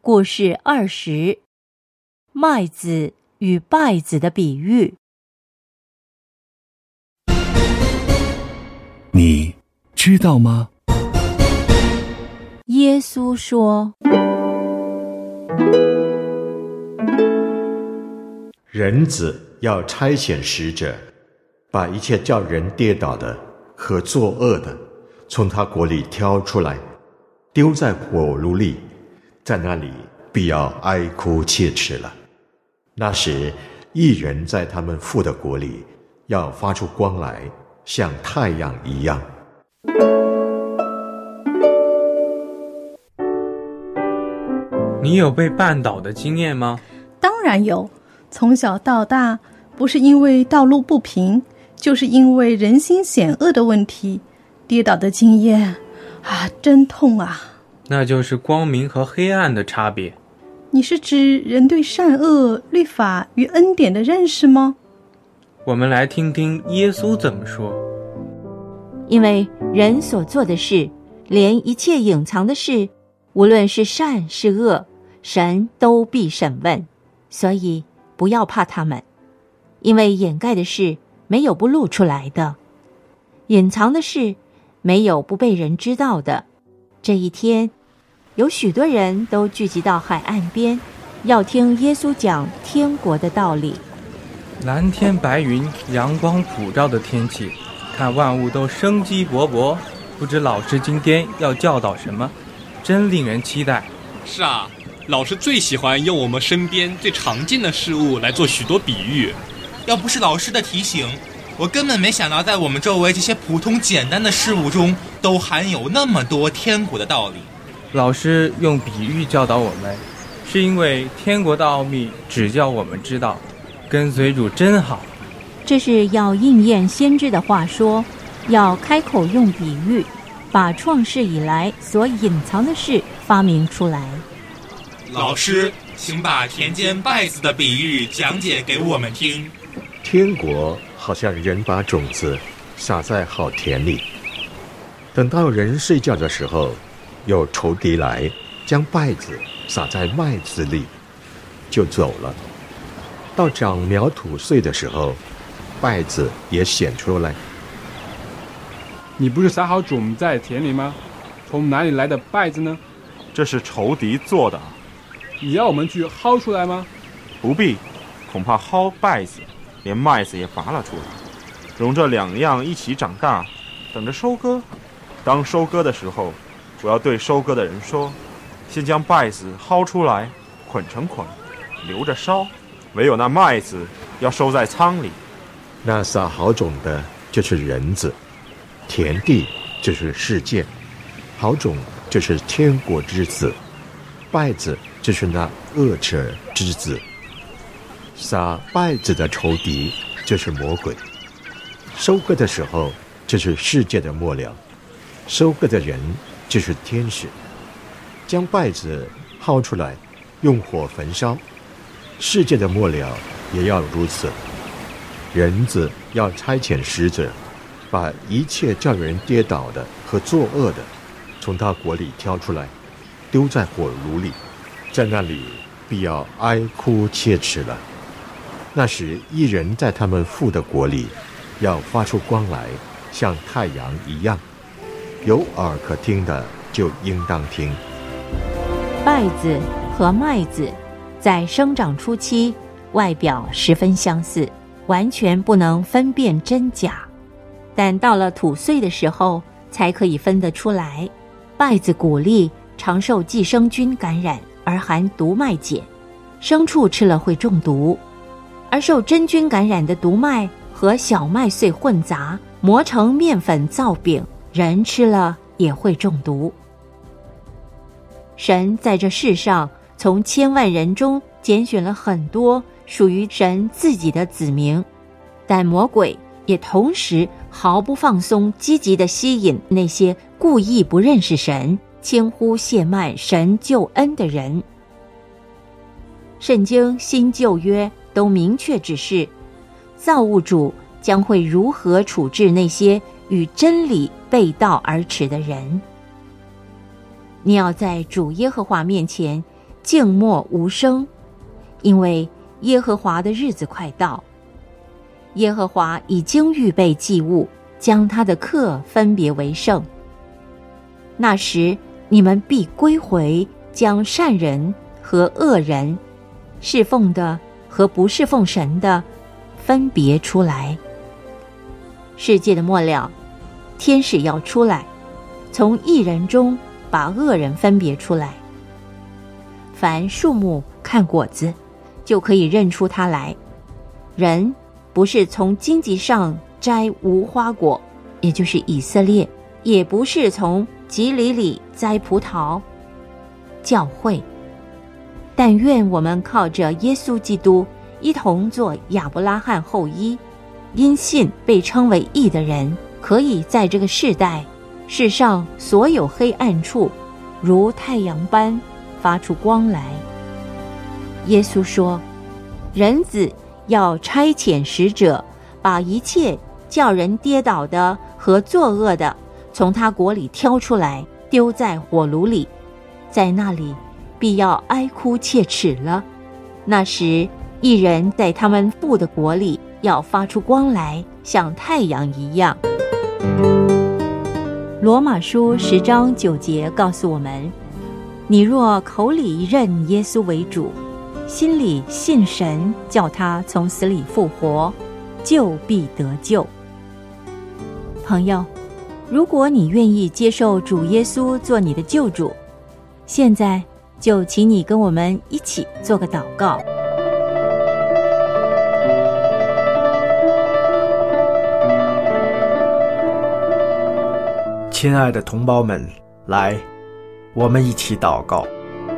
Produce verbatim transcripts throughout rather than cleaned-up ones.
故事二十，麦子与稗子的比喻。 你知道吗？ 耶稣说， 人子要差遣使者，把一切叫人跌倒的和作恶的从他国里挑出来，丢在火炉里，在那里必要哀哭切齿了。那时义人在他们父的国里要发出光来，像太阳一样。 你有被绊倒的经验吗？ 当然有，从小到大，不是因为道路不平，就是因为人心险恶的问题，跌倒的经验啊，真痛啊！ 那就是光明和黑暗的差别。 你是指人对善恶、律法与恩典的认识吗？ 我们来听听耶稣怎么说。 因为人所做的事，连一切隐藏的事，无论是善是恶，神都必审问，所以不要怕他们。因为掩盖的事没有不露出来的，隐藏的事没有不被人知道的。这一天，有许多人都聚集到海岸边，要听耶稣讲天国的道理。 蓝天白云，阳光普照的天气，看万物都生机勃勃，不知老师今天要教导什么，真令人期待。 是啊，老师最喜欢用我们身边最常见的事物来做许多比喻。 要不是老师的提醒，我根本没想到在我们周围这些普通简单的事物中都含有那么多天国的道理。 老师用比喻教导我们，是因为天国的奥秘只叫我们知道，跟随主真好。 这是要应验先知的话说，要开口用比喻，把创世以来所隐藏的事发明出来。 老师，请把田间稗子的比喻讲解给我们听。 天国好像人把种子撒在好田里，等到人睡觉的时候，有仇敌来将稗子撒在麦子里，就走了。到长苗吐穗的时候，稗子也显出来。 你不是撒好种在田里吗？从哪里来的稗子呢？ 这是仇敌做的。 你要我们去薅出来吗？ 不必，恐怕薅稗子，连麦子也拔了出来，容这两样一起长大，等着收割。当收割的时候，我要对收割的人说，先将稗子薅出来，捆成捆，留着烧，唯有那麦子要收在仓里。 那撒好种的就是人子，田地就是世界，好种就是天国之子，稗子就是那恶者之子。撒稗子的仇敌就是魔鬼。收割的时候就是世界的末了，收割的人就是天使。将稗子薅出来，用火焚烧，世界的末了也要如此。人子要差遣使者，把一切叫人跌倒的和作恶的从他国里挑出来，丢在火炉里，在那里必要哀哭切齿了。那时义人在他们父的国里要发出光来，像太阳一样。有耳可听的就应当听。 稗子和麦子在生长初期外表十分相似，完全不能分辨真假，但到了吐穗的时候才可以分得出来。稗子谷粒常受寄生菌感染而含毒麦碱，牲畜吃了会中毒；而受真菌感染的毒麦和小麦穗混杂，磨成面粉造饼，人吃了也会中毒。神在这世上从千万人中拣选了很多属于神自己的子民，但魔鬼也同时毫不放松，积极地吸引那些故意不认识神、轻忽亵慢神救恩的人。圣经新旧约都明确指示，造物主将会如何处置那些与真理背道而驰的人。你要在主耶和华面前静默无声，因为耶和华的日子快到。耶和华已经预备祭物，将他的客分别为圣。那时你们必归回，将善人和恶人，侍奉的和不侍奉神的分别出来。世界的末了，天使要出来，从义人中把恶人分别出来。凡树木看果子，就可以认出它来。人不是从荆棘上摘无花果，也就是以色列，也不是从蒺藜里摘葡萄，教会。但愿我们靠着耶稣基督，一同做亚伯拉罕后裔，因信被称为义的人，可以在这个世代，世上所有黑暗处，如太阳般发出光来。耶稣说，人子要差遣使者，把一切叫人跌倒的和作恶的，从他国里挑出来，丢在火炉里，在那里必要哀哭切齿了。那时义人在他们父的国里要发出光来，像太阳一样。罗马书十章九节告诉我们，你若口里认耶稣为主，心里信神叫他从死里复活，就必得救。朋友，如果你愿意接受主耶稣做你的救主，现在就请你跟我们一起做个祷告。 亲爱的同胞们，来，我们一起祷告。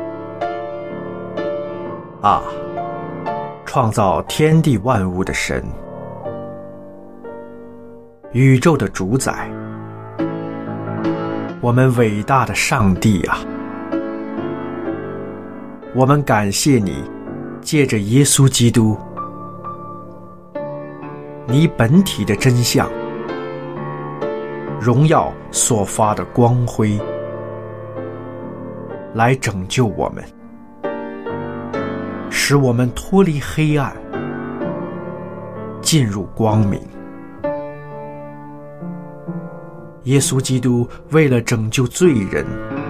啊，创造天地万物的神，宇宙的主宰，我们伟大的上帝啊，我们感谢你，借着耶稣基督，你本体的真相，荣耀所发的光辉，来拯救我们，使我们脱离黑暗，进入光明。耶稣基督为了拯救罪人，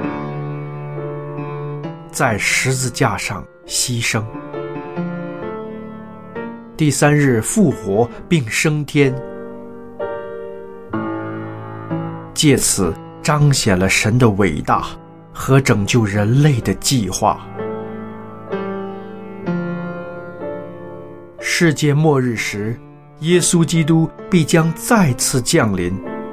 在十字架上牺牲，第三日复活并升天，借此彰显了神的伟大和拯救人类的计划。世界末日时，耶稣基督必将再次降临，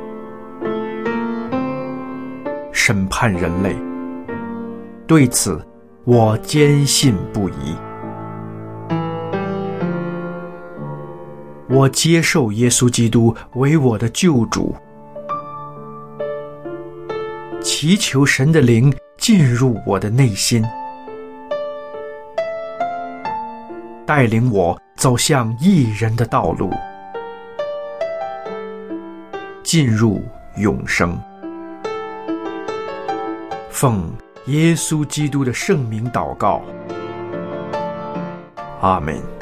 审判人类。对此，我坚信不疑。我接受耶稣基督为我的救主，祈求神的灵进入我的内心，带领我走向义人的道路，进入永生。奉耶稣基督的圣名祷告，阿们。